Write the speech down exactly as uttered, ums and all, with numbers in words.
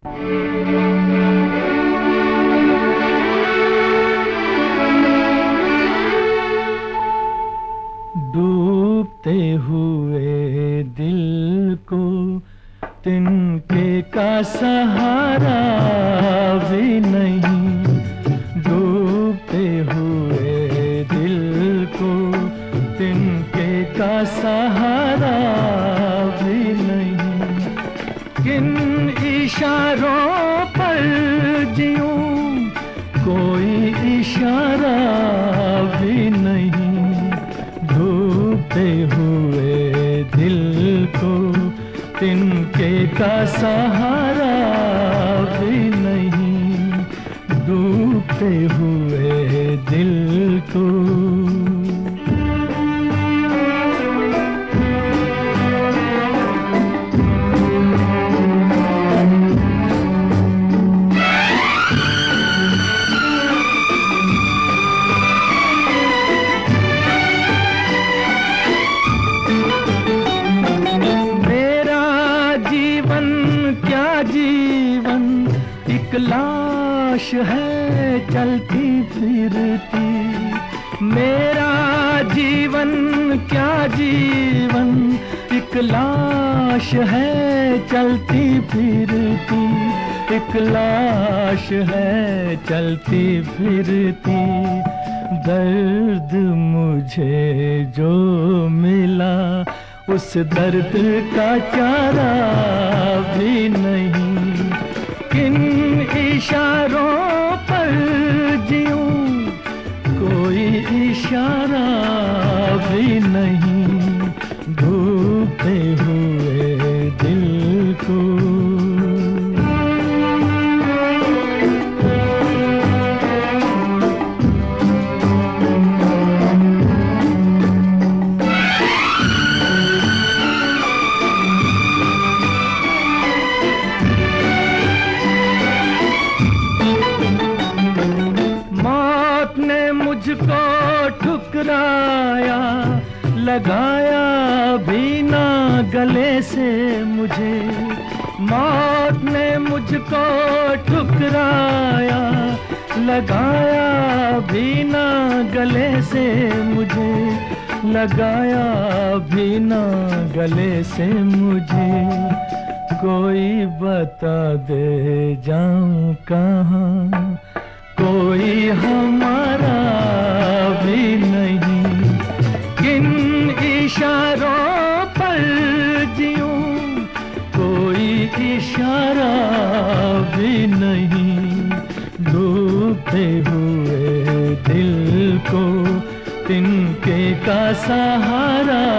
डूबते हुए दिल को तिनके का सहारा भी नहीं, डूबते हुए दिल को तिनके का सहारा भी नहीं। किन इशारों पर जीऊं कोई इशारा भी नहीं, डूबते हुए दिल को तिनके का सहारा भी नहीं, डूबते हुए दिल को। जीवन एक लाश है चलती फिरती, मेरा जीवन क्या जीवन एक लाश है चलती फिरती, एक लाश है चलती फिरती। दर्द मुझे जो मिला उस दर्द का चारा भी नहीं, किन इशारों पर जीऊं कोई इशारा भी नहीं, डूबते हुए दिल को। मुझको ठुकराया लगाया भी ना गले से मुझे, मौत ने मुझको ठुकराया लगाया भी ना गले से मुझे, लगाया भी ना गले से मुझे। कोई बता दे जाऊं कहाँ, कोई हमारा भी नहीं, किन इशारों पर जीऊं कोई इशारा भी नहीं, डूबते हुए दिल को तिनके का सहारा